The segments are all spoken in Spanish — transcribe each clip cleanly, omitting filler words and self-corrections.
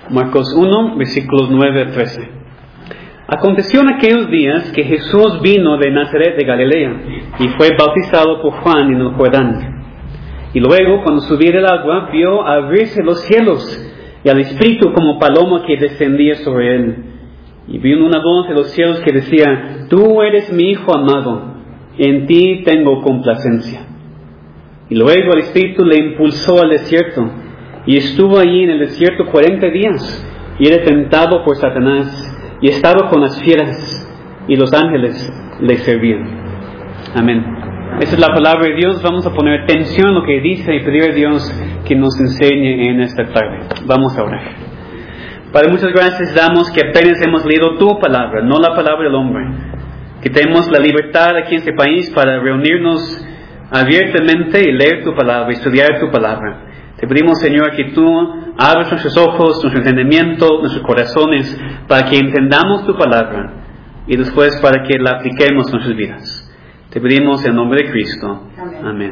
Marcos 1, versículos 9 a 13. Aconteció en aquellos días que Jesús vino de Nazaret de Galilea y fue bautizado por Juan en el Jordán. Y luego, cuando subía del agua, vio abrirse los cielos y al Espíritu como paloma que descendía sobre él. Y vino una voz de los cielos que decía: Tú eres mi Hijo amado, en ti tengo complacencia. Y luego el Espíritu le impulsó al desierto, y estuvo allí en el desierto 40 días, y era tentado por Satanás, y estaba con las fieras, y los ángeles le servían. Amén. Esa es la palabra de Dios. Vamos a poner atención a lo que dice y pedir a Dios que nos enseñe en esta tarde. Vamos a orar. Padre, muchas gracias damos que apenas hemos leído tu palabra, no la palabra del hombre. Que tenemos la libertad aquí en este país para reunirnos abiertamente y leer tu palabra, estudiar tu palabra. Te pedimos, Señor, que tú abras nuestros ojos, nuestro entendimiento, nuestros corazones, para que entendamos tu palabra y después para que la apliquemos en nuestras vidas. Te pedimos en nombre de Cristo. Amén.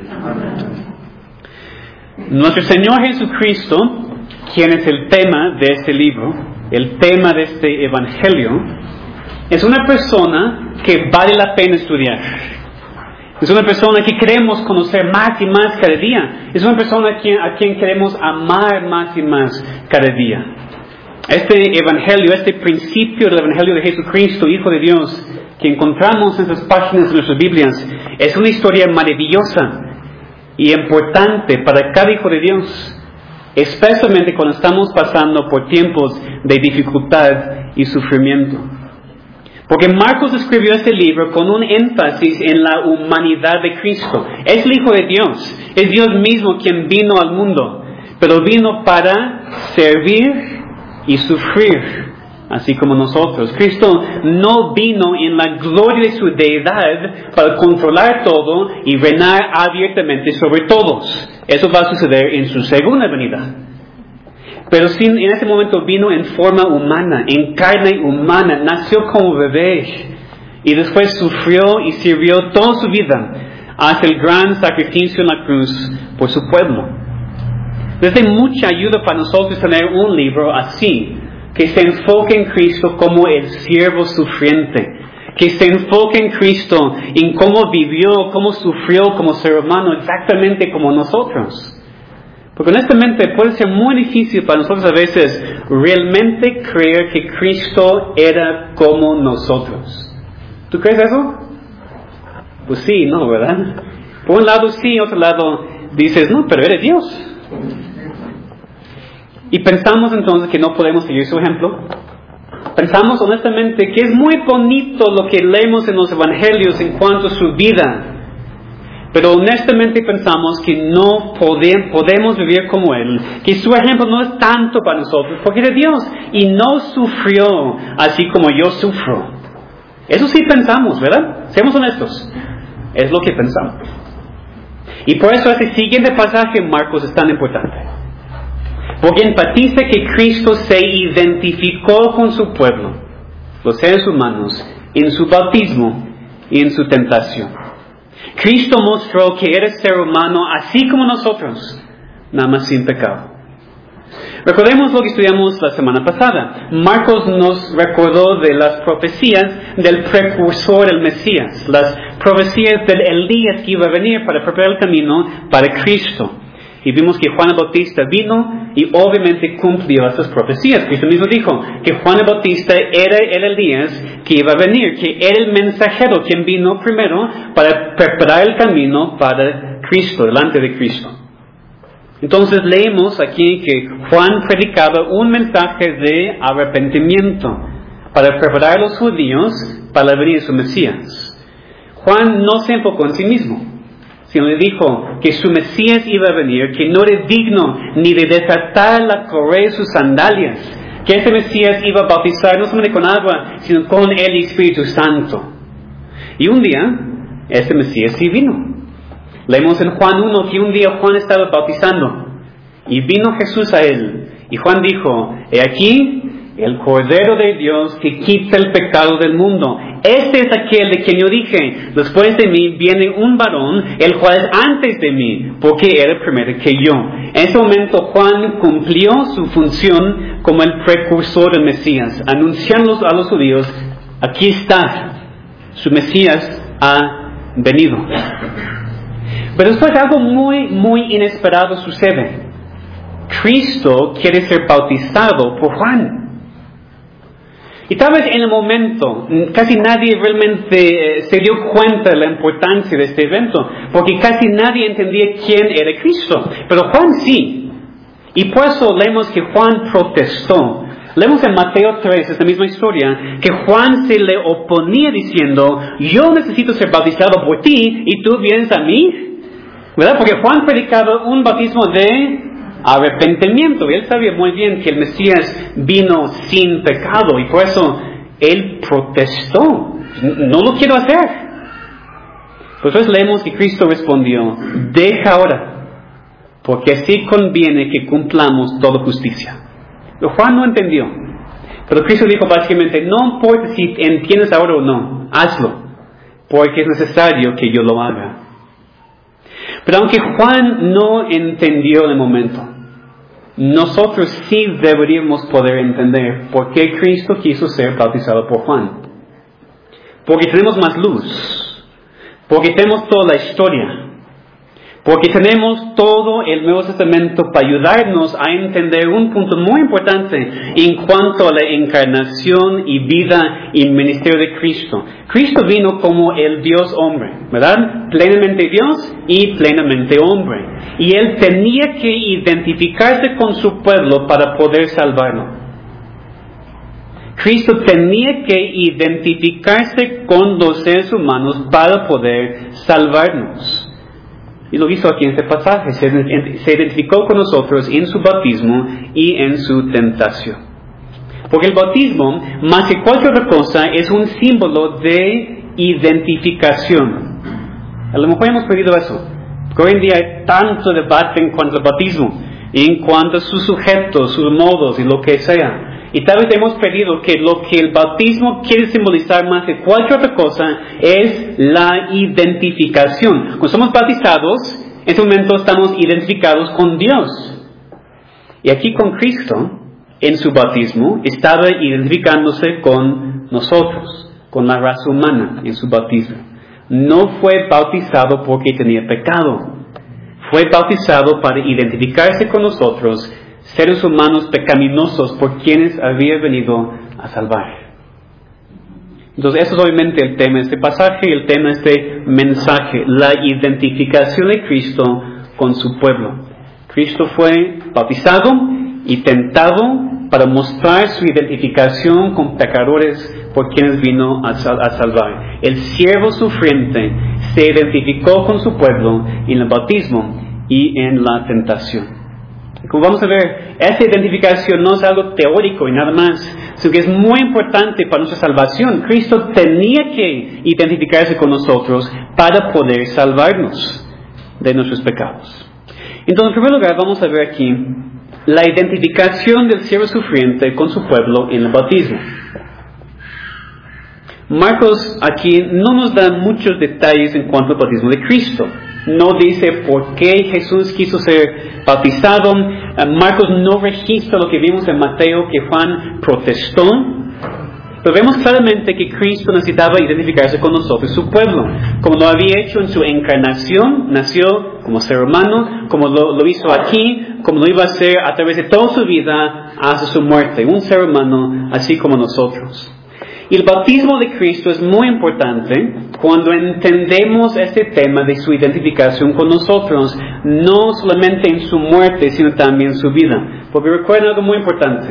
Nuestro Señor Jesucristo, quien es el tema de este libro, el tema de este evangelio, es una persona que vale la pena estudiar. Es una persona que queremos conocer más y más cada día. Es una persona a quien queremos amar más y más cada día. Este evangelio, este principio del evangelio de Jesucristo, Hijo de Dios, que encontramos en esas páginas de nuestras Biblias, es una historia maravillosa y importante para cada hijo de Dios, especialmente cuando estamos pasando por tiempos de dificultad y sufrimiento. Porque Marcos escribió este libro con un énfasis en la humanidad de Cristo. Es el Hijo de Dios, es Dios mismo quien vino al mundo, pero vino para servir y sufrir, así como nosotros. Cristo no vino en la gloria de su deidad para controlar todo y reinar abiertamente sobre todos. Eso va a suceder en su segunda venida. Pero sí, en ese momento vino en forma humana, en carne humana, nació como bebé y después sufrió y sirvió toda su vida hasta el gran sacrificio en la cruz por su pueblo. Es de mucha ayuda para nosotros tener un libro así, que se enfoque en Cristo como el siervo sufriente, que se enfoque en Cristo, en cómo vivió, cómo sufrió como ser humano, exactamente como nosotros. Porque honestamente puede ser muy difícil para nosotros a veces realmente creer que Cristo era como nosotros. ¿Tú crees eso? Pues sí, no, ¿verdad? Por un lado sí, otro lado dices, no, pero eres Dios. Y pensamos entonces que no podemos seguir su ejemplo. Pensamos honestamente que es muy bonito lo que leemos en los evangelios en cuanto a su vida. Pero honestamente pensamos que no podemos vivir como Él, que su ejemplo no es tanto para nosotros, porque es de Dios y no sufrió así como yo sufro. Eso sí pensamos, ¿verdad? Seamos honestos. Es lo que pensamos. Y por eso este siguiente pasaje en Marcos es tan importante. Porque enfatiza que Cristo se identificó con su pueblo, los seres humanos, en su bautismo y en su tentación. Cristo mostró que era ser humano así como nosotros, nada más sin pecado. Recordemos lo que estudiamos la semana pasada. Marcos nos recordó de las profecías del precursor del Mesías, las profecías del Elías que iba a venir para preparar el camino para Cristo. Y vimos que Juan el Bautista vino y obviamente cumplió esas profecías. Cristo mismo dijo que Juan el Bautista era el Elías que iba a venir, que era el mensajero quien vino primero para preparar el camino para Cristo, delante de Cristo. Entonces leemos aquí que Juan predicaba un mensaje de arrepentimiento para preparar a los judíos para la venida de su Mesías. Juan no se enfocó en sí mismo, sino le dijo que su Mesías iba a venir, que no era digno ni de desatar la correa de sus sandalias, que ese Mesías iba a bautizar no solamente con agua, sino con el Espíritu Santo. Y un día, ese Mesías sí vino. Leemos en Juan 1 que un día Juan estaba bautizando y vino Jesús a él. Y Juan dijo, he aquí el Cordero de Dios que quita el pecado del mundo. Este es aquel de quien yo dije, después de mí viene un varón, el cual es antes de mí, porque era primero que yo. En ese momento Juan cumplió su función como el precursor del Mesías, anunciando a los judíos, aquí está, su Mesías ha venido. Pero después algo muy, muy inesperado sucede. Cristo quiere ser bautizado por Juan. Y tal vez en el momento casi nadie realmente se dio cuenta de la importancia de este evento, porque casi nadie entendía quién era Cristo. Pero Juan sí. Y por eso leemos que Juan protestó. Leemos en Mateo 3, esta misma historia, que Juan se le oponía diciendo, yo necesito ser bautizado por ti y tú vienes a mí. ¿Verdad? Porque Juan predicaba un bautismo de arrepentimiento. Y él sabía muy bien que el Mesías vino sin pecado y por eso él protestó. No lo quiero hacer. Entonces leemos que Cristo respondió, deja ahora, porque así conviene que cumplamos toda justicia. Pero Juan no entendió. Pero Cristo dijo básicamente, no importa si entiendes ahora o no, hazlo, porque es necesario que yo lo haga. Pero aunque Juan no entendió en el momento, nosotros sí deberíamos poder entender por qué Cristo quiso ser bautizado por Juan. Porque tenemos más luz, porque tenemos toda la historia, porque tenemos todo el Nuevo Testamento para ayudarnos a entender un punto muy importante en cuanto a la encarnación y vida y ministerio de Cristo. Cristo vino como el Dios hombre, ¿verdad? Plenamente Dios y plenamente hombre. Y Él tenía que identificarse con su pueblo para poder salvarlo. Cristo tenía que identificarse con los seres humanos para poder salvarnos. Y lo hizo aquí en este pasaje. Se identificó con nosotros en su bautismo y en su tentación. Porque el bautismo, más que cualquier otra cosa, es un símbolo de identificación. A lo mejor hemos perdido eso. Porque hoy en día hay tanto debate en cuanto al bautismo, en cuanto a sus sujetos, sus modos y lo que sea. Y tal vez hemos perdido que lo que el bautismo quiere simbolizar más que cualquier otra cosa es la identificación. Cuando somos bautizados, en ese momento estamos identificados con Dios. Y aquí con Cristo, en su bautismo, estaba identificándose con nosotros, con la raza humana en su bautismo. No fue bautizado porque tenía pecado. Fue bautizado para identificarse con nosotros, seres humanos pecaminosos por quienes había venido a salvar. Entonces, eso es obviamente el tema de este pasaje y el tema de este mensaje, la identificación de Cristo con su pueblo. Cristo fue bautizado y tentado para mostrar su identificación con pecadores por quienes vino a salvar. El siervo sufriente se identificó con su pueblo en el bautismo y en la tentación. Como vamos a ver, esa identificación no es algo teórico y nada más, sino que es muy importante para nuestra salvación. Cristo tenía que identificarse con nosotros para poder salvarnos de nuestros pecados. Entonces, en primer lugar, vamos a ver aquí la identificación del siervo sufriente con su pueblo en el bautismo. Marcos aquí no nos da muchos detalles en cuanto al bautismo de Cristo. No dice por qué Jesús quiso ser bautizado. Marcos no registra lo que vimos en Mateo, que Juan protestó. Pero vemos claramente que Cristo necesitaba identificarse con nosotros, su pueblo. Como lo había hecho en su encarnación, nació como ser humano, como lo hizo aquí, como lo iba a hacer a través de toda su vida hasta su muerte. Un ser humano así como nosotros. Y el bautismo de Cristo es muy importante cuando entendemos este tema de su identificación con nosotros, no solamente en su muerte, sino también en su vida. Porque recuerden algo muy importante.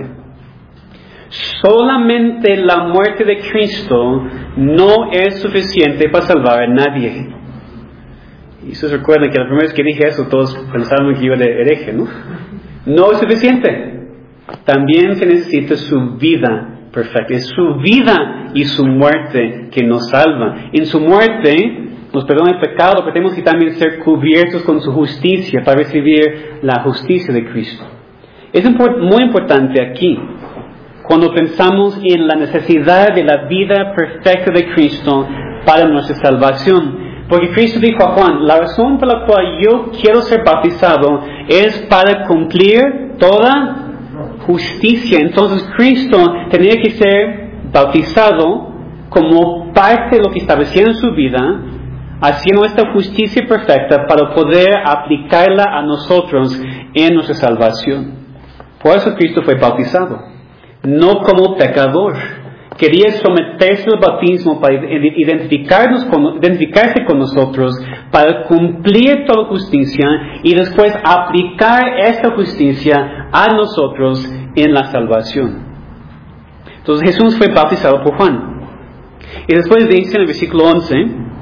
Solamente la muerte de Cristo no es suficiente para salvar a nadie. Y ustedes recuerdan que la primera vez que dije eso, todos pensaron que iba de hereje, ¿no? No es suficiente. También se necesita su vida perfecta. Es su vida y su muerte que nos salva. En su muerte nos perdona el pecado, pero tenemos que también ser cubiertos con su justicia para recibir la justicia de Cristo. Es muy importante aquí. cuando pensamos en la necesidad de la vida perfecta de Cristo para nuestra salvación. Porque Cristo dijo a Juan, la razón por la cual yo quiero ser bautizado es para cumplir toda justicia. Entonces Cristo tenía que ser bautizado como parte de lo que establecía en su vida, haciendo esta justicia perfecta para poder aplicarla a nosotros en nuestra salvación. Por eso Cristo fue bautizado, no como pecador. Quería someterse al bautismo para identificarse con nosotros, para cumplir toda justicia y después aplicar esta justicia a nosotros en la salvación. Entonces Jesús fue bautizado por Juan. Y después dice en el versículo 11,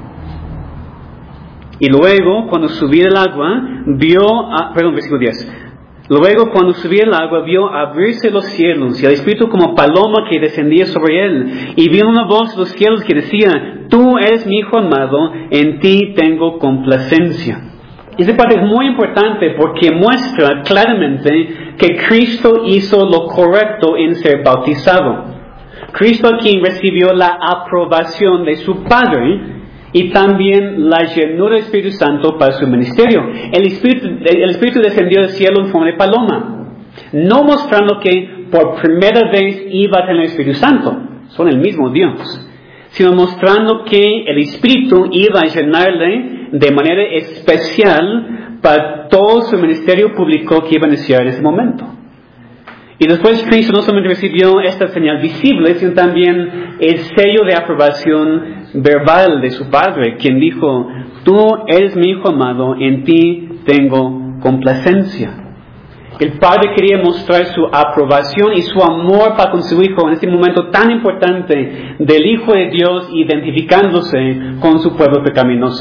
y luego cuando subía del agua, versículo 10. Luego, cuando subía el agua, vio abrirse los cielos y al Espíritu como paloma que descendía sobre él. Y vio una voz de los cielos que decía, tú eres mi Hijo amado, en ti tengo complacencia. Esta parte es muy importante porque muestra claramente que Cristo hizo lo correcto en ser bautizado. Cristo aquí recibió la aprobación de su Padre y también la llenura del Espíritu Santo para su ministerio. El Espíritu descendió del cielo en forma de paloma, no mostrando que por primera vez iba a tener el Espíritu Santo, son el mismo Dios, sino mostrando que el Espíritu iba a llenarle de manera especial para todo su ministerio público que iba a iniciar en ese momento. Y después Cristo no solamente recibió esta señal visible, sino también el sello de aprobación verbal de su Padre, quien dijo, tú eres mi Hijo amado, en ti tengo complacencia. El Padre quería mostrar su aprobación y su amor para con su Hijo en este momento tan importante del Hijo de Dios identificándose con su pueblo pecaminoso.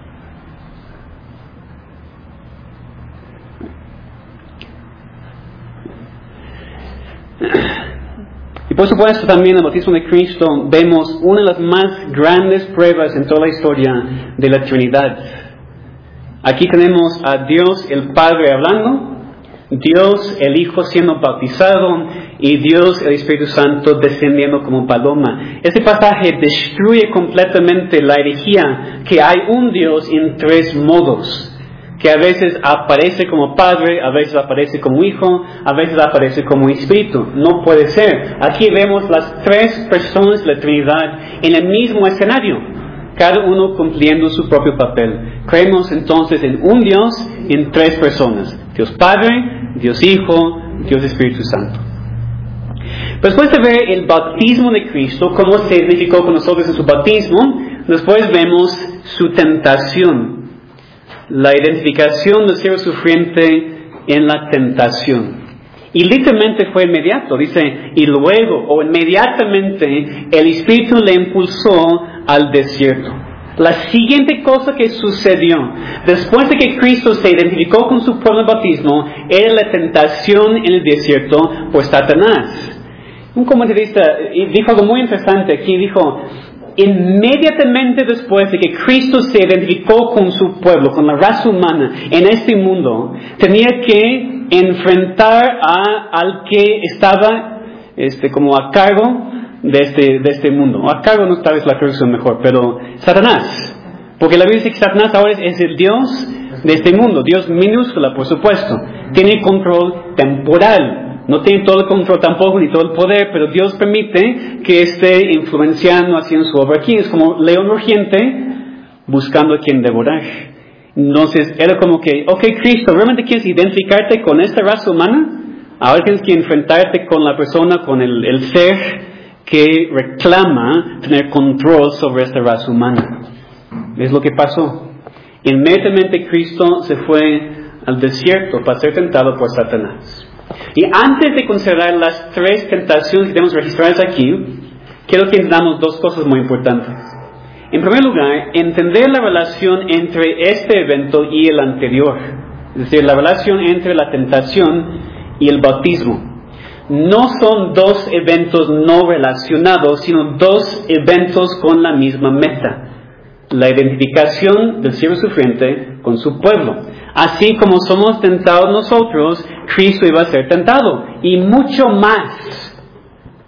Y por supuesto también en el bautismo de Cristo vemos una de las más grandes pruebas en toda la historia de la Trinidad. Aquí tenemos a Dios el Padre hablando, Dios el Hijo siendo bautizado y Dios el Espíritu Santo descendiendo como paloma. Este pasaje destruye completamente la herejía que hay un Dios en tres modos, que a veces aparece como Padre, a veces aparece como Hijo, a veces aparece como Espíritu. No puede ser. Aquí vemos las tres personas de la Trinidad en el mismo escenario, cada uno cumpliendo su propio papel. Creemos entonces en un Dios en tres personas: Dios Padre, Dios Hijo, Dios Espíritu Santo. Después de ver el bautismo de Cristo, cómo se identificó con nosotros en su bautismo, después vemos su tentación. La identificación del siervo sufriente en la tentación. Y literalmente fue inmediato, dice, y luego o inmediatamente el Espíritu le impulsó al desierto. La siguiente cosa que sucedió después de que Cristo se identificó con su pueblo en el bautismo era la tentación en el desierto por Satanás. Un comentarista dijo algo muy interesante aquí, dijo, inmediatamente después de que Cristo se identificó con su pueblo, con la raza humana en este mundo, tenía que enfrentar al que estaba como a cargo de este mundo. A cargo no tal vez la traducción mejor, pero Satanás. Porque la Biblia dice que Satanás ahora es el Dios de este mundo, Dios minúscula, por supuesto. Tiene control temporal. No tiene todo el control tampoco, ni todo el poder, pero Dios permite que esté influenciando, haciendo su obra aquí. Es como león rugiente buscando a quien devorar. Entonces, era como que, Cristo, ¿realmente quieres identificarte con esta raza humana? Ahora tienes que enfrentarte con la persona, con el ser que reclama tener control sobre esta raza humana. Es lo que pasó. Inmediatamente Cristo se fue al desierto para ser tentado por Satanás. Y antes de considerar las tres tentaciones que tenemos registradas aquí, quiero que entendamos dos cosas muy importantes. En primer lugar, entender la relación entre este evento y el anterior. Es decir, la relación entre la tentación y el bautismo. No son dos eventos no relacionados, sino dos eventos con la misma meta. La identificación del siervo sufriente con su pueblo. Así como somos tentados nosotros, Cristo iba a ser tentado. Y mucho más.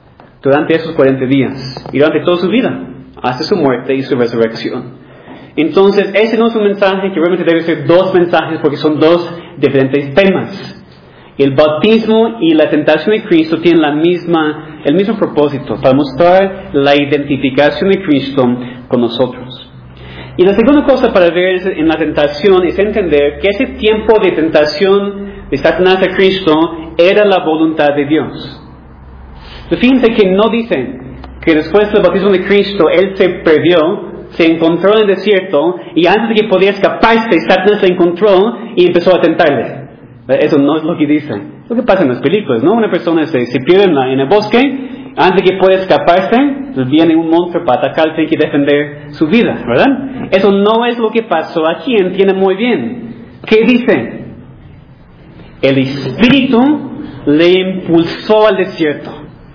durante esos 40 días y durante toda su vida, hasta su muerte y su resurrección. Entonces, ese no es un mensaje que realmente debe ser dos mensajes porque son dos diferentes temas. El bautismo y la tentación de Cristo tienen el mismo propósito, para mostrar la identificación de Cristo con nosotros. Y la segunda cosa para ver en la tentación es entender que ese tiempo de tentación de Satanás a Cristo era la voluntad de Dios. Fíjense que no dice que después del bautismo de Cristo, Él se perdió, se encontró en el desierto, y antes de que podía escaparse, Satanás le encontró y empezó a tentarle. Eso no es lo que dice. Lo que pasa en las películas, ¿no? Una persona se pierde en el bosque, antes de que pueda escaparse, pues viene un monstruo para atacar, tiene que defender su vida, ¿verdad? Eso no es lo que pasó aquí, entiende muy bien. ¿Qué dice? El Espíritu le impulsó al desierto.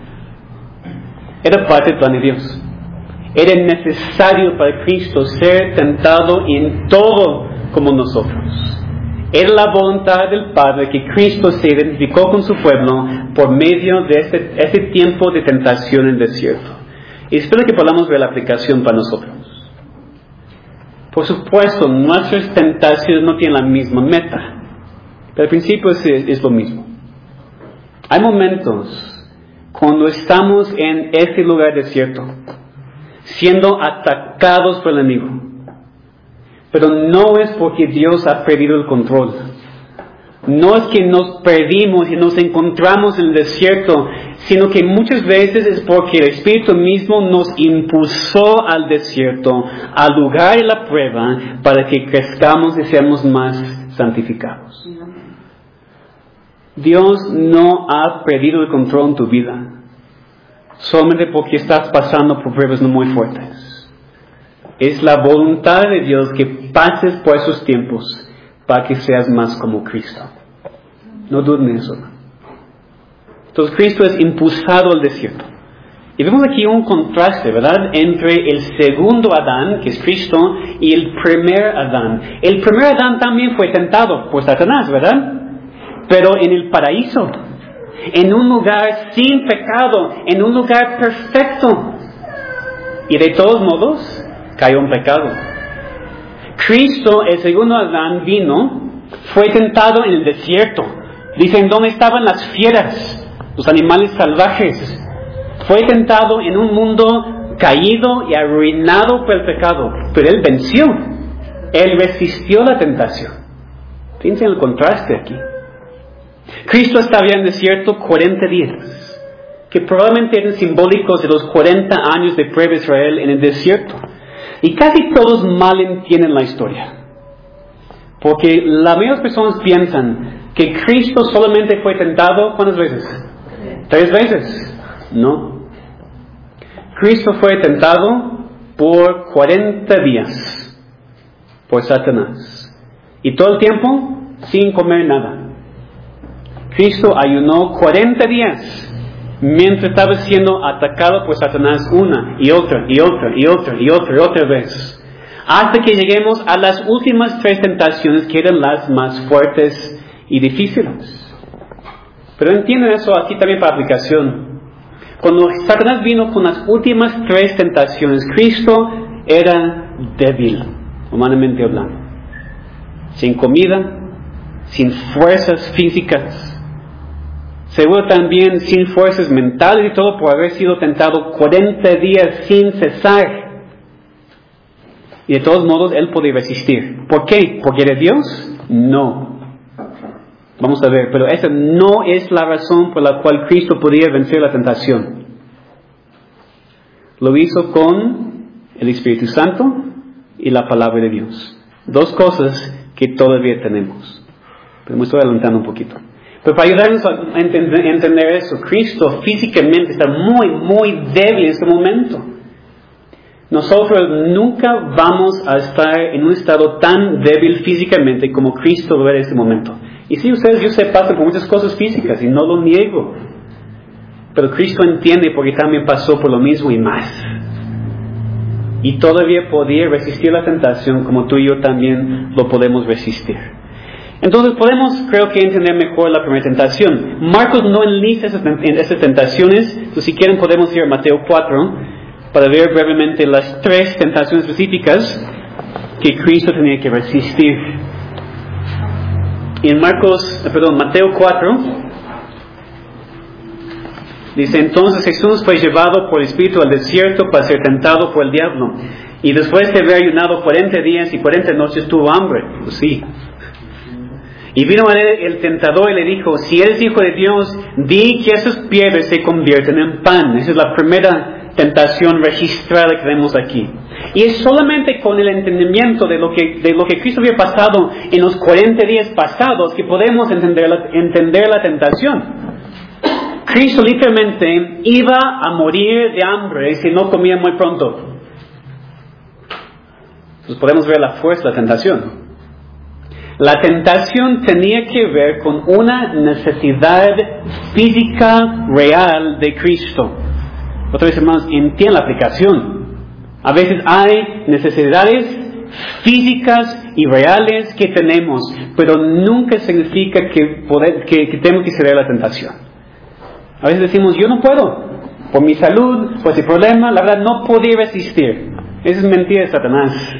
Era parte del plan de Dios. Era necesario para Cristo ser tentado en todo como nosotros. Era la voluntad del Padre que Cristo se identificó con su pueblo por medio de ese tiempo de tentación en el desierto. Y espero que podamos ver la aplicación para nosotros. Por supuesto, nuestras tentaciones no tienen la misma meta, pero al principio es lo mismo. Hay momentos cuando estamos en este lugar desierto, siendo atacados por el enemigo. Pero no es porque Dios ha perdido el control. No es que nos perdimos y nos encontramos en el desierto, sino que muchas veces es porque el Espíritu mismo nos impulsó al desierto, al lugar de la prueba, para que crezcamos y seamos más santificados. Dios no ha perdido el control en tu vida, solamente porque estás pasando por pruebas no muy fuertes. Es la voluntad de Dios que pases por esos tiempos para que seas más como Cristo. No duden en eso. Entonces Cristo es impulsado al desierto. Y vemos aquí un contraste, ¿verdad?, entre el segundo Adán, que es Cristo, y el primer Adán. El primer Adán también fue tentado por Satanás, ¿verdad? Pero en el paraíso, en un lugar sin pecado, en un lugar perfecto. Y de todos modos, cayó en pecado. Cristo, el segundo Adán, fue tentado en el desierto. Dicen, ¿dónde estaban las fieras, los animales salvajes? Fue tentado en un mundo caído y arruinado por el pecado. Pero Él venció. Él resistió la tentación. Fíjense en el contraste aquí. Cristo estaba en el desierto 40 días, que probablemente eran simbólicos de los 40 años de prueba de Israel en el desierto. Y casi todos mal entienden la historia. Porque la mayoría de las personas piensan que Cristo solamente fue tentado, ¿cuántas veces? 3 veces. No. Cristo fue tentado por 40 días por Satanás. Y todo el tiempo sin comer nada. Cristo ayunó 40 días. Mientras estaba siendo atacado por Satanás una y otra y otra y otra y otra y otra vez. Hasta que lleguemos a las últimas 3 tentaciones que eran las más fuertes y difíciles. Pero entienden eso aquí también para aplicación. Cuando Satanás vino con las últimas 3 tentaciones, Cristo era débil, humanamente hablando. Sin comida, sin fuerzas físicas. Seguro también sin fuerzas mentales y todo por haber sido tentado 40 días sin cesar. Y de todos modos Él podía resistir. ¿Por qué? ¿Porque era Dios? No. Vamos a ver, pero esa no es la razón por la cual Cristo podía vencer la tentación. Lo hizo con el Espíritu Santo y la palabra de Dios. 2 cosas que todavía tenemos. Pero me estoy adelantando un poquito. Pero para ayudarnos a entender eso, Cristo físicamente está muy, muy débil en este momento. Nosotros nunca vamos a estar en un estado tan débil físicamente como Cristo va a ver en este momento. Y sí, ustedes, yo sé, pasan por muchas cosas físicas y no lo niego. Pero Cristo entiende porque también pasó por lo mismo y más. Y todavía podía resistir la tentación como tú y yo también lo podemos resistir. Entonces podemos, creo que, entender mejor la primera tentación. Marcos no enlista esas tentaciones, entonces si quieren podemos ir a Mateo 4 para ver brevemente las 3 tentaciones específicas que Cristo tenía que resistir. Y en Mateo 4, dice: entonces Jesús fue llevado por el Espíritu al desierto para ser tentado por el diablo. Y después de haber ayunado 40 días y 40 noches tuvo hambre. Pues sí. Y vino a él el tentador y le dijo: si eres hijo de Dios, di que esas piedras se convierten en pan. Esa es la primera tentación registrada que vemos aquí. Y es solamente con el entendimiento de lo que Cristo había pasado en los 40 días pasados que podemos entender la tentación. Cristo literalmente iba a morir de hambre si no comía muy pronto. Entonces podemos ver la fuerza de la tentación. La tentación tenía que ver con una necesidad física real de Cristo. Otra vez, hermanos, entiendan la aplicación. A veces hay necesidades físicas y reales que tenemos, pero nunca significa que tenemos que ceder a la tentación. A veces decimos: yo no puedo, por mi salud, por ese problema, la verdad no podía resistir. Esa es mentira de Satanás.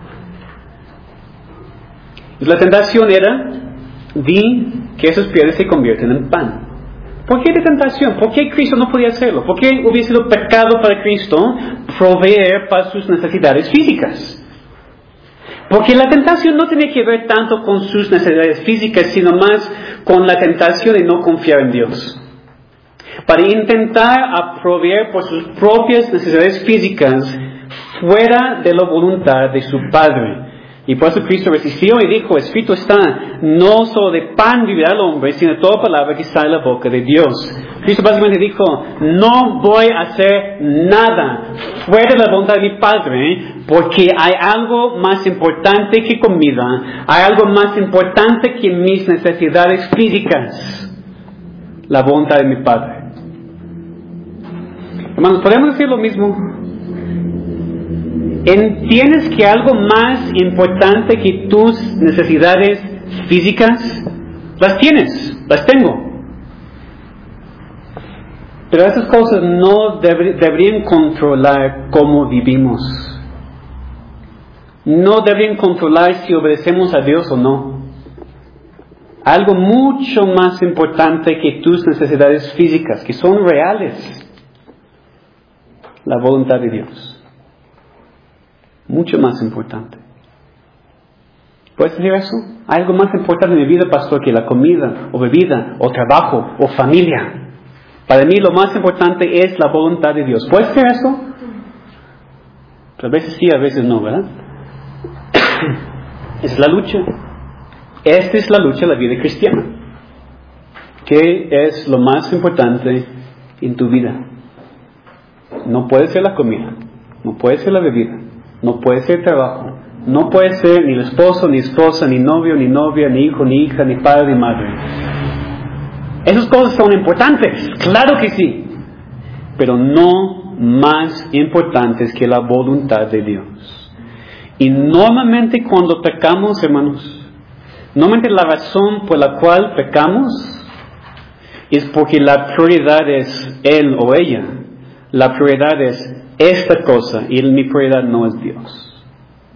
La tentación era: di que esas piedras se convierten en pan. ¿Por qué de tentación? ¿Por qué Cristo no podía hacerlo? ¿Por qué hubiera sido pecado para Cristo proveer para sus necesidades físicas? Porque la tentación no tenía que ver tanto con sus necesidades físicas, sino más con la tentación de no confiar en Dios. Para intentar proveer por sus propias necesidades físicas fuera de la voluntad de su Padre. Y por eso Cristo resistió y dijo: escrito está, no solo de pan vivirá el hombre, sino de toda palabra que sale de la boca de Dios. Cristo básicamente dijo: no voy a hacer nada fuera de la voluntad de mi Padre, porque hay algo más importante que comida, hay algo más importante que mis necesidades físicas, la voluntad de mi Padre. Hermanos, ¿podemos decir lo mismo? ¿Entiendes que algo más importante que tus necesidades físicas? Las tienes, las tengo. Pero esas cosas no deberían controlar cómo vivimos. No deberían controlar si obedecemos a Dios o no. Algo mucho más importante que tus necesidades físicas, que son reales. La voluntad de Dios. Mucho más importante. ¿Puedes decir eso? ¿Hay algo más importante en mi vida, pastor, que la comida, o bebida, o trabajo, o familia? Para mí lo más importante es la voluntad de Dios. ¿Puedes decir eso? A veces sí, a veces no, ¿verdad? Esa es la lucha. Esta es la lucha de la vida cristiana. ¿Qué es lo más importante en tu vida? No puede ser la comida, no puede ser la bebida, no puede ser el trabajo, no puede ser ni el esposo, ni esposa, ni novio, ni novia, ni hijo, ni hija, ni padre, ni madre. Esas cosas son importantes, claro que sí, pero no más importantes que la voluntad de Dios. Y normalmente cuando pecamos, hermanos, normalmente la razón por la cual pecamos es porque la prioridad es él o ella. La prioridad es esta cosa y mi prioridad no es Dios.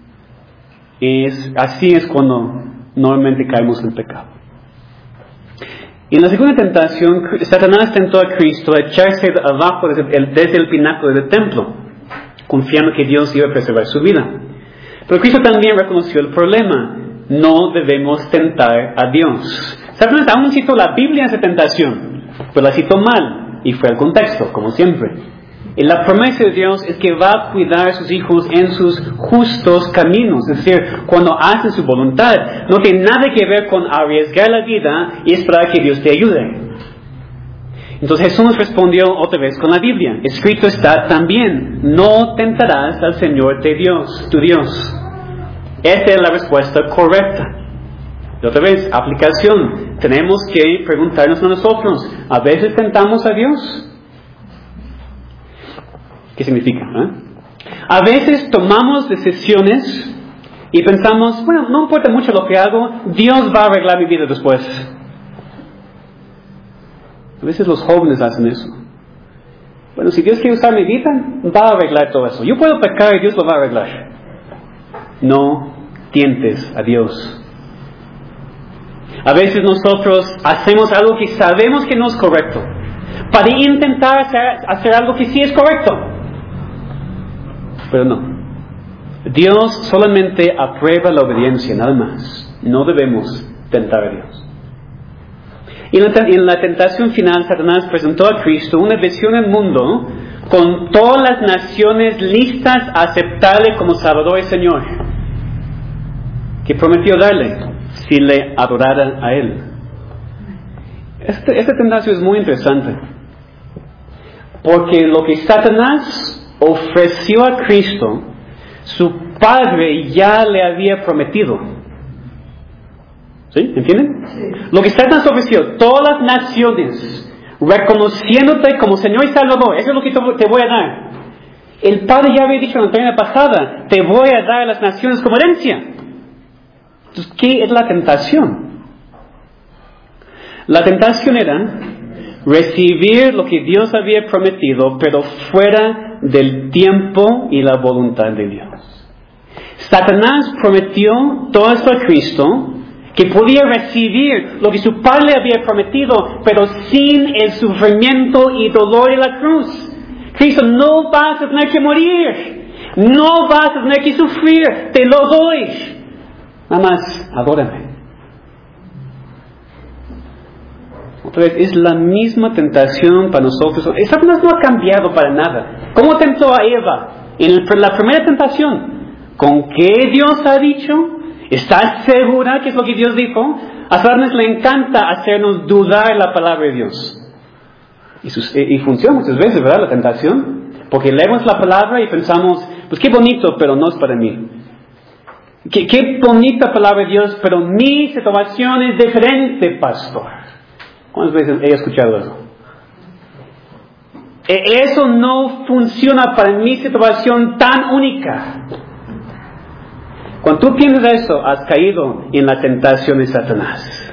Así es cuando normalmente caemos en pecado. Y en la segunda tentación, Satanás tentó a Cristo a echarse abajo desde el pináculo del templo, confiando que Dios iba a preservar su vida. Pero Cristo también reconoció el problema. No debemos tentar a Dios. Satanás aún citó la Biblia en esa tentación, pero la citó mal y fue al contexto, como siempre. Y la promesa de Dios es que va a cuidar a sus hijos en sus justos caminos. Es decir, cuando hacen su voluntad. No tiene nada que ver con arriesgar la vida y esperar que Dios te ayude. Entonces Jesús respondió otra vez con la Biblia. Escrito está también: no tentarás al Señor tu Dios. Esta es la respuesta correcta. Y otra vez, aplicación. Tenemos que preguntarnos a nosotros: ¿a veces tentamos a Dios? ¿Qué significa? A veces tomamos decisiones Y pensamos, bueno, no importa mucho lo que hago, Dios va a arreglar mi vida después. A veces los jóvenes hacen eso. Bueno, si Dios quiere usar mi vida, va a arreglar todo eso. Yo puedo pecar y Dios lo va a arreglar. No tientes a Dios. A veces nosotros hacemos algo que sabemos que no es correcto, para intentar hacer algo que sí es correcto. Pero no. Dios solamente aprueba la obediencia, nada más. No debemos tentar a Dios. Y en la tentación final, Satanás presentó a Cristo una visión del mundo con todas las naciones listas a aceptarle como Salvador y Señor, que prometió darle si le adoraran a Él. Esta tentación es muy interesante, porque lo que Satanás ofreció a Cristo, su Padre ya le había prometido. ¿Sí? ¿Entienden? Sí. Lo que Satanás ofreció, todas las naciones, reconociéndote como Señor y Salvador, eso es lo que te voy a dar. El Padre ya había dicho en la eternidad pasada, te voy a dar a las naciones como herencia. Entonces, ¿qué es la tentación? La tentación era recibir lo que Dios había prometido, pero fuera del tiempo y la voluntad de Dios. Satanás prometió todo esto a Cristo, que podía recibir lo que su Padre le había prometido, pero sin el sufrimiento y dolor de la cruz. Cristo, no vas a tener que morir, no vas a tener que sufrir, te lo doy. Nada más, adórame. Otra vez, es la misma tentación para nosotros. Satanás no ha cambiado para nada. ¿Cómo tentó a Eva en la primera tentación? ¿Con qué Dios ha dicho? ¿Estás segura que es lo que Dios dijo? A Satanás le encanta hacernos dudar la palabra de Dios. Y funciona muchas veces, ¿verdad? La tentación. Porque leemos la palabra y pensamos, pues qué bonito, pero no es para mí. Qué bonita palabra de Dios, pero mi situación es diferente, pastor. ¿Cuántas veces he escuchado eso? Eso no funciona para mi situación tan única. Cuando tú piensas eso, has caído en la tentación de Satanás.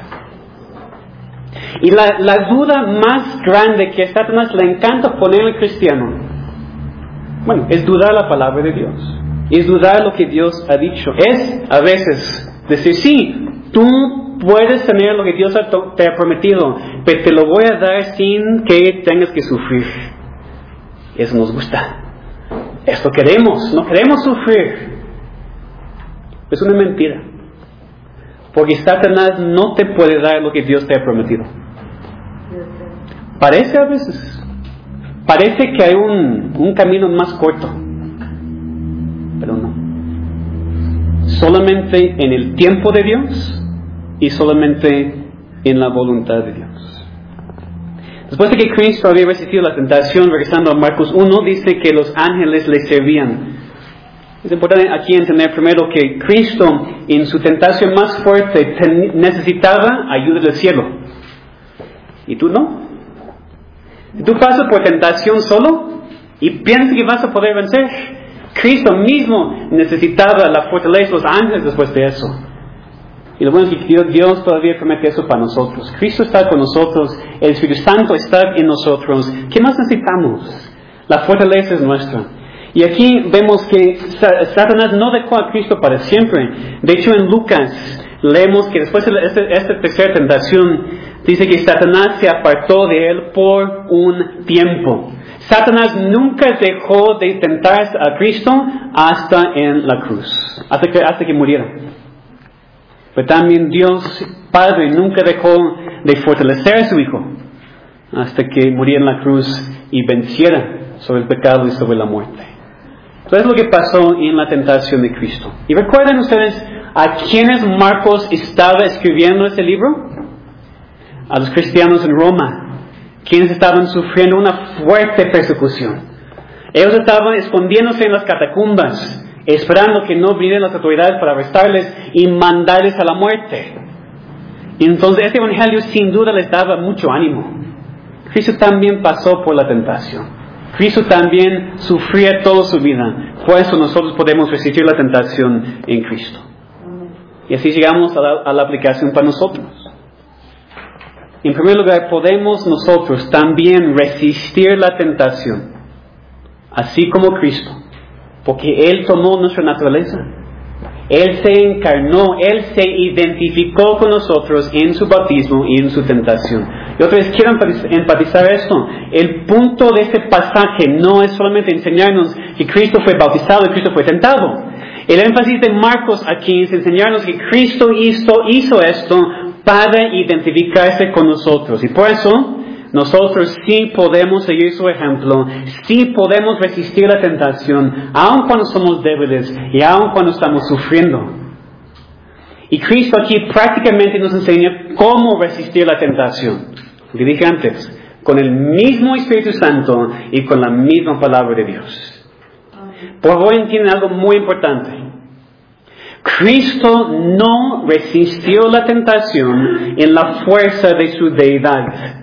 Y la duda más grande que a Satanás le encanta poner al cristiano, bueno, es dudar la palabra de Dios. Es dudar lo que Dios ha dicho. Es a veces decir, sí, tú puedes tener lo que Dios te ha prometido, pero te lo voy a dar sin que tengas que sufrir. Eso nos gusta. Esto queremos, no queremos sufrir. Es una mentira. Porque Satanás no te puede dar lo que Dios te ha prometido. Parece a veces. Parece que hay un camino más corto. Pero no. Solamente en el tiempo de Dios y solamente en la voluntad de Dios. Después de que Cristo había resistido la tentación, regresando a Marcos 1, dice que los ángeles le servían. Es importante aquí entender primero que Cristo en su tentación más fuerte necesitaba ayuda del cielo. ¿Y tú no? Si tú pasas por tentación solo y piensas que vas a poder vencer, Cristo mismo necesitaba la fortaleza de los ángeles después de eso. Y lo bueno es que Dios todavía promete eso para nosotros. Cristo está con nosotros, el Espíritu Santo está en nosotros. ¿Qué más necesitamos? La fortaleza es nuestra. Y aquí vemos que Satanás no dejó a Cristo para siempre. De hecho, en Lucas leemos que después de esta tercera tentación, dice que Satanás se apartó de él por un tiempo. Satanás nunca dejó de tentar a Cristo hasta en la cruz, hasta que muriera. Pero también Dios Padre nunca dejó de fortalecer a su Hijo hasta que muriera en la cruz y venciera sobre el pecado y sobre la muerte. Entonces es lo que pasó en la tentación de Cristo. ¿Y recuerdan ustedes a quiénes Marcos estaba escribiendo este libro? A los cristianos en Roma, quienes estaban sufriendo una fuerte persecución. Ellos estaban escondiéndose en las catacumbas, esperando que no vinieran las autoridades para arrestarles y mandarles a la muerte. Y entonces este evangelio sin duda les daba mucho ánimo. Cristo también pasó por la tentación. Cristo también sufría toda su vida. Por eso nosotros podemos resistir la tentación en Cristo. Y así llegamos a la aplicación para nosotros. En primer lugar, podemos nosotros también resistir la tentación, así como Cristo, porque Él tomó nuestra naturaleza. Él se encarnó, Él se identificó con nosotros en su bautismo y en su tentación. Y otra vez quiero enfatizar esto. El punto de este pasaje no es solamente enseñarnos que Cristo fue bautizado y Cristo fue tentado. El énfasis de Marcos aquí es enseñarnos que Cristo hizo esto para identificarse con nosotros. Y por eso nosotros sí podemos seguir su ejemplo, sí podemos resistir la tentación, aun cuando somos débiles y aun cuando estamos sufriendo. Y Cristo aquí prácticamente nos enseña cómo resistir la tentación. Lo que dije antes, con el mismo Espíritu Santo y con la misma palabra de Dios. Por favor, entiendan algo muy importante. Cristo no resistió la tentación en la fuerza de su deidad.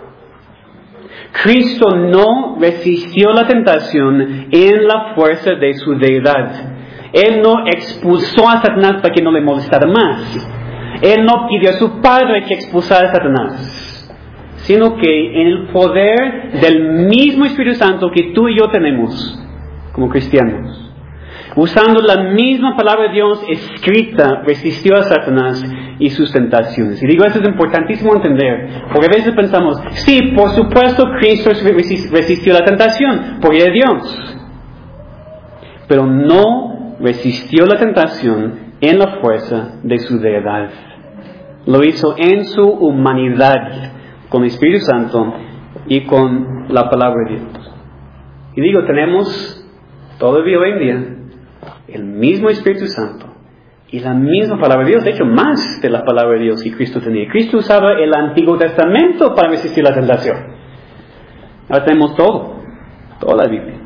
Cristo no resistió la tentación en la fuerza de su deidad. Él no expulsó a Satanás para que no le molestara más. Él no pidió a su Padre que expulsara a Satanás, sino que en el poder del mismo Espíritu Santo que tú y yo tenemos como cristianos, usando la misma palabra de Dios escrita, resistió a Satanás y sus tentaciones. Y digo, eso es importantísimo entender, porque a veces pensamos, sí, por supuesto Cristo resistió la tentación, porque es Dios. Pero no resistió la tentación en la fuerza de su deidad. Lo hizo en su humanidad, con el Espíritu Santo y con la palabra de Dios. Y digo, tenemos todavía hoy en día el mismo Espíritu Santo y la misma palabra de Dios, de hecho más de la palabra de Dios que Cristo tenía. Cristo usaba el Antiguo Testamento para resistir la tentación. Ahora tenemos toda la Biblia.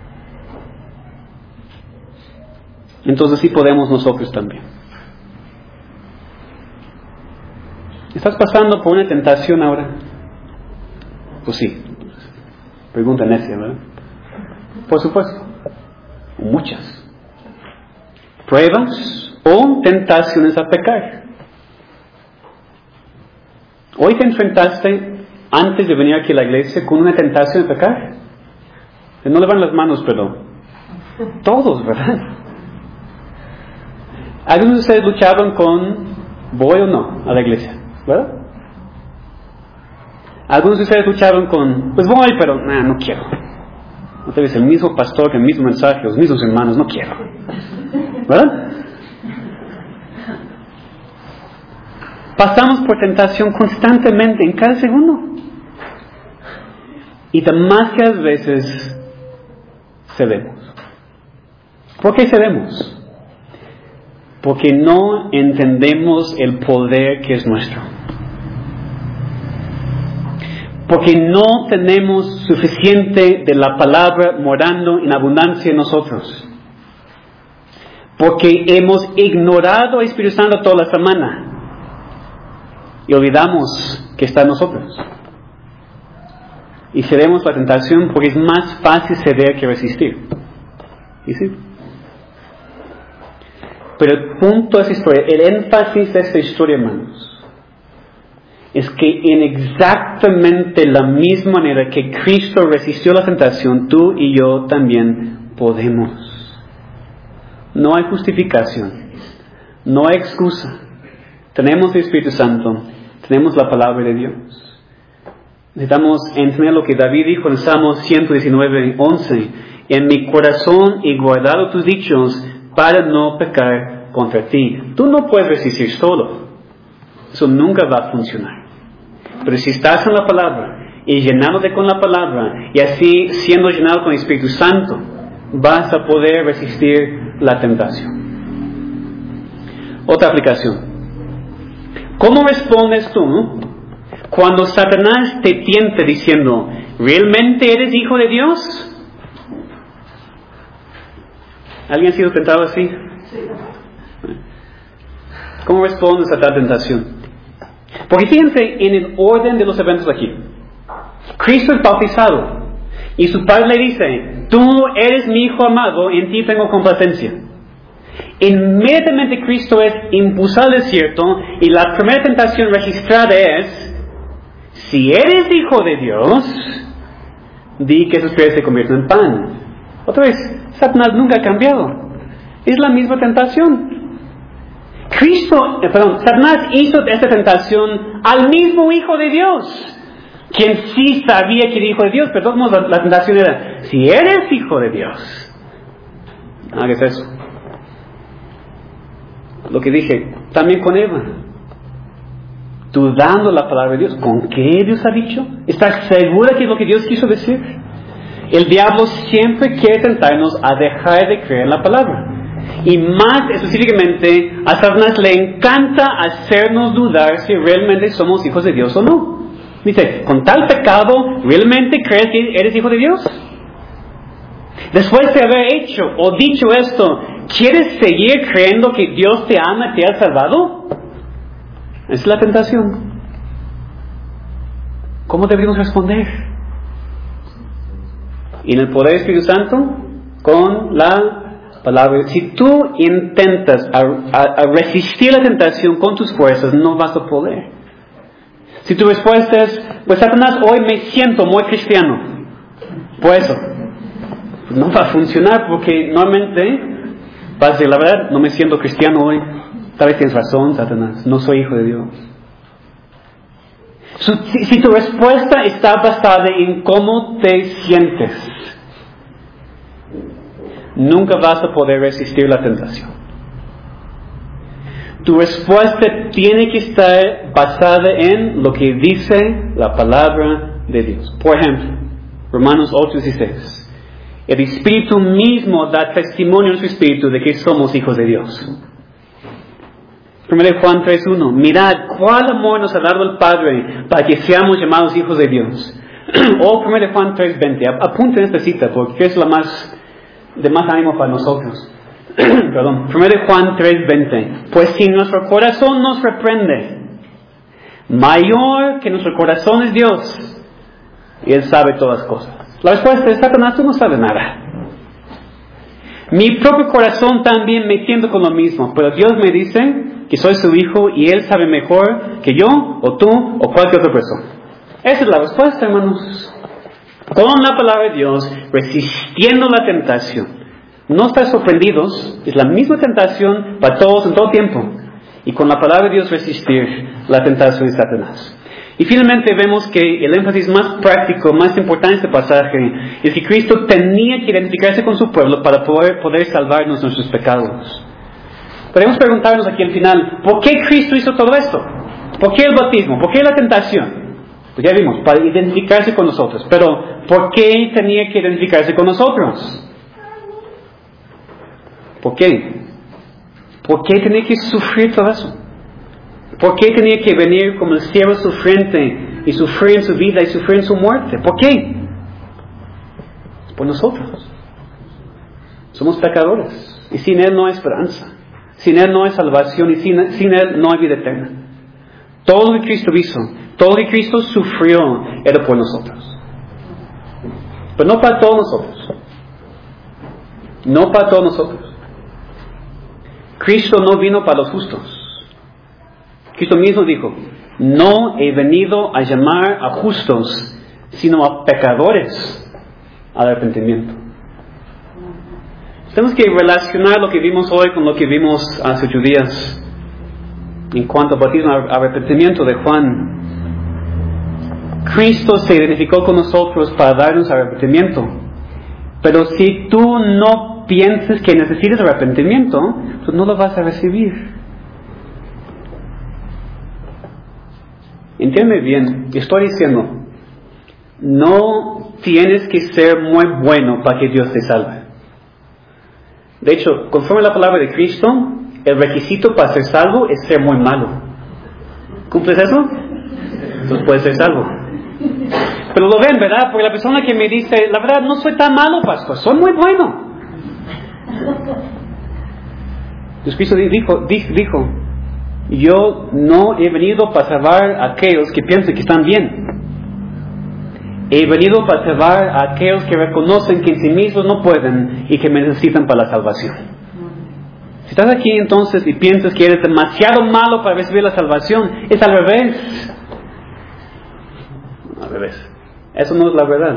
Entonces sí podemos nosotros también. ¿Estás pasando por una tentación ahora? Pues sí. Pregunta necia, ¿verdad? Por supuesto. Muchas. Pruebas o tentaciones a pecar. ¿Hoy te enfrentaste, antes de venir aquí a la iglesia, con una tentación de pecar? No levanten las manos, pero todos, ¿verdad? Algunos de ustedes luchaban con voy o no a la iglesia, ¿verdad? Algunos de ustedes luchaban con pues voy, pero no quiero. Otra vez el mismo pastor, el mismo mensaje, los mismos hermanos, no quiero. ¿Verdad? Pasamos por tentación constantemente, en cada segundo. Y demasiadas veces cedemos. ¿Por qué cedemos? Porque no entendemos el poder que es nuestro. Porque no tenemos suficiente de la palabra morando en abundancia en nosotros. Porque hemos ignorado al Espíritu Santo toda la semana y olvidamos que está en nosotros. Y cedemos la tentación porque es más fácil ceder que resistir. ¿Y sí? Pero el punto de esta historia, el énfasis de esta historia, hermanos, es que en exactamente la misma manera que Cristo resistió la tentación, tú y yo también podemos. No hay justificación, no hay excusa. Tenemos el Espíritu Santo, tenemos la palabra de Dios. Necesitamos entender lo que David dijo en Salmo 119:11. En mi corazón he guardado tus dichos para no pecar contra ti. Tú no puedes resistir solo. Eso nunca va a funcionar. Pero si estás en la palabra y llenándote con la palabra y así siendo llenado con el Espíritu Santo, vas a poder resistir la tentación. Otra aplicación. ¿Cómo respondes tú cuando Satanás te tiente diciendo, ¿realmente eres hijo de Dios? ¿Alguien ha sido tentado así? Sí. ¿Cómo respondes a tal tentación? Porque fíjense en el orden de los eventos aquí. Cristo es bautizado. Y su padre le dice, tú eres mi hijo amado, en ti tengo complacencia. Inmediatamente Cristo es impulsado al desierto y la primera tentación registrada es, si eres hijo de Dios, di que esos piedras se convierten en pan. Otra vez, Satanás nunca ha cambiado. Es la misma tentación. Satanás hizo esta tentación al mismo Hijo de Dios, quien sí sabía que era Hijo de Dios, pero de todos modos la tentación era, si eres Hijo de Dios, hagas eso. Lo que dije, también con Eva, dudando la palabra de Dios, ¿con qué Dios ha dicho? ¿Estás segura que es lo que Dios quiso decir? El diablo siempre quiere tentarnos a dejar de creer en la palabra. Y más específicamente, a Satanás le encanta hacernos dudar si realmente somos hijos de Dios o no. Dice, con tal pecado, ¿realmente crees que eres hijo de Dios? Después de haber hecho o dicho esto, ¿quieres seguir creyendo que Dios te ama y te ha salvado? Esa es la tentación. ¿Cómo debemos responder? Y en el poder del Espíritu Santo, con la palabra. Si tú intentas a resistir la tentación con tus fuerzas, no vas a poder. Si tu respuesta es, pues Satanás, hoy me siento muy cristiano, por eso, pues no va a funcionar, porque normalmente vas a decir, la verdad, no me siento cristiano hoy. Tal vez tienes razón, Satanás, no soy hijo de Dios. Si tu respuesta está basada en cómo te sientes, nunca vas a poder resistir la tentación. Tu respuesta tiene que estar basada en lo que dice la palabra de Dios. Por ejemplo, Romanos 8:16. El Espíritu mismo da testimonio en su Espíritu de que somos hijos de Dios. 1 Juan 3:1. Mirad cuál amor nos ha dado el Padre para que seamos llamados hijos de Dios. O 1 Juan 3:20. Apunten esta cita porque es la de más ánimo para nosotros. Perdón. 1 Juan 3:20. Pues si nuestro corazón nos reprende, mayor que nuestro corazón es Dios, y Él sabe todas las cosas. La respuesta es, Satanás, tú no sabes nada. Mi propio corazón también me siento con lo mismo, pero Dios me dice que soy su hijo y Él sabe mejor que yo, o tú, o cualquier otra persona. Esa es la respuesta, hermanos. Con la palabra de Dios, resistiendo la tentación. No estar sorprendidos, es la misma tentación para todos en todo tiempo. Y con la palabra de Dios resistir la tentación de Satanás. Y finalmente vemos que el énfasis más práctico, más importante de este pasaje, es que Cristo tenía que identificarse con su pueblo para poder salvarnos de nuestros pecados. Podemos preguntarnos aquí al final, ¿por qué Cristo hizo todo esto? ¿Por qué el bautismo? ¿Por qué la tentación? Pues ya vimos, para identificarse con nosotros. Pero, ¿por qué tenía que identificarse con nosotros? ¿Por qué? ¿Por qué tenía que sufrir todo eso? ¿Por qué tenía que venir como el siervo sufriente y sufrir en su vida y sufrir en su muerte? ¿Por qué? Por nosotros. Somos pecadores. Y sin Él no hay esperanza. Sin Él no hay salvación. Y sin Él no hay vida eterna. Todo lo que Cristo hizo, todo lo que Cristo sufrió, era por nosotros. Pero no para todos nosotros. No para todos nosotros. Cristo no vino para los justos. Cristo mismo dijo, no he venido a llamar a justos, sino a pecadores al arrepentimiento. Tenemos que relacionar lo que vimos hoy con lo que vimos hace 8 días en cuanto al bautismo, arrepentimiento de Juan. Cristo se identificó con nosotros para darnos arrepentimiento. Pero si tú no piensas que necesitas arrepentimiento, pues no lo vas a recibir. Entiéndeme bien, estoy diciendo, no tienes que ser muy bueno para que Dios te salve. De hecho, conforme a la palabra de Cristo, el requisito para ser salvo es ser muy malo. ¿Cumples eso? Entonces puedes ser salvo. Pero lo ven, ¿verdad? Porque la persona que me dice, la verdad, no soy tan malo, pastor, soy muy bueno. Entonces Cristo dijo, yo no he venido para salvar a aquellos que piensan que están bien. He venido para salvar a aquellos que reconocen que en sí mismos no pueden y que me necesitan para la salvación. Si estás aquí entonces y piensas que eres demasiado malo para recibir la salvación, es al revés. Al revés. Eso no es la verdad.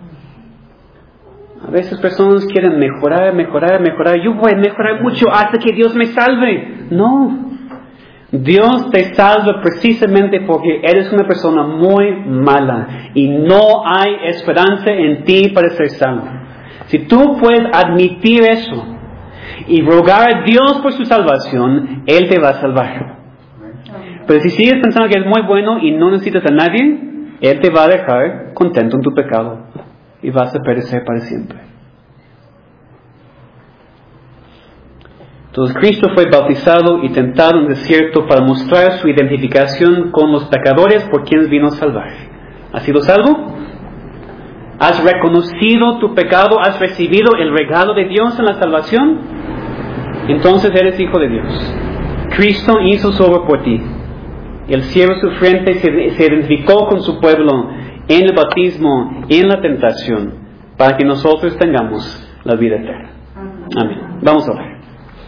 A veces personas quieren mejorar. Yo voy a mejorar mucho hasta que Dios me salve. No. Dios te salva precisamente porque eres una persona muy mala y no hay esperanza en ti para ser salvo. Si tú puedes admitir eso y rogar a Dios por su salvación, Él te va a salvar. Pero si sigues pensando que es muy bueno y no necesitas a nadie, Él te va a dejar contento en tu pecado y vas a perecer para siempre. Entonces Cristo fue bautizado y tentado en el desierto para mostrar su identificación con los pecadores por quienes vino a salvar. ¿Has sido salvo? ¿Has reconocido tu pecado? ¿Has recibido el regalo de Dios en la salvación? Entonces eres hijo de Dios. Cristo hizo su obra por ti. El siervo sufriente se identificó con su pueblo en el bautismo, en la tentación, para que nosotros tengamos la vida eterna. Amén. Vamos a orar.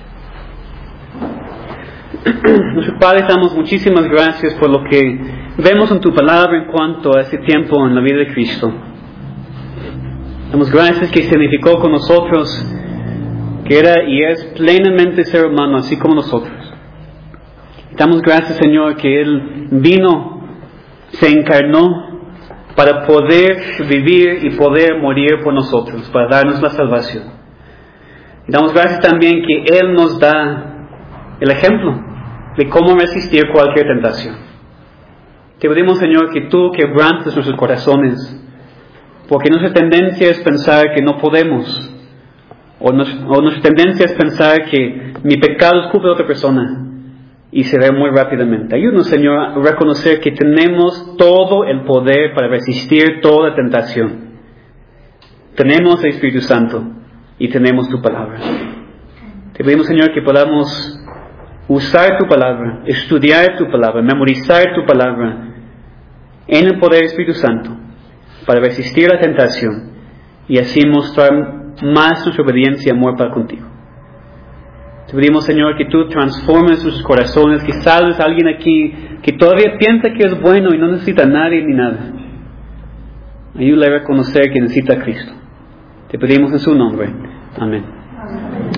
Nuestro Padre, damos muchísimas gracias por lo que vemos en tu palabra en cuanto a ese tiempo en la vida de Cristo. Damos gracias que se identificó con nosotros, que era y es plenamente ser humano, así como nosotros. Damos gracias, Señor, que Él vino, se encarnó para poder vivir y poder morir por nosotros, para darnos la salvación. Damos gracias también que Él nos da el ejemplo de cómo resistir cualquier tentación. Te pedimos, Señor, que tú quebrantes nuestros corazones, porque nuestra tendencia es pensar que no podemos, o nuestra tendencia es pensar que mi pecado es culpa de otra persona, y se ve muy rápidamente. Ayúdanos, Señor, a reconocer que tenemos todo el poder para resistir toda tentación. Tenemos el Espíritu Santo y tenemos tu palabra. Te pedimos, Señor, que podamos usar tu palabra, estudiar tu palabra, memorizar tu palabra en el poder del Espíritu Santo para resistir la tentación y así mostrar más nuestra obediencia y amor para contigo. Te pedimos, Señor, que tú transformes sus corazones, que salves a alguien aquí que todavía piensa que es bueno y no necesita a nadie ni nada. Ayúdale a reconocer que necesita a Cristo. Te pedimos en su nombre. Amén.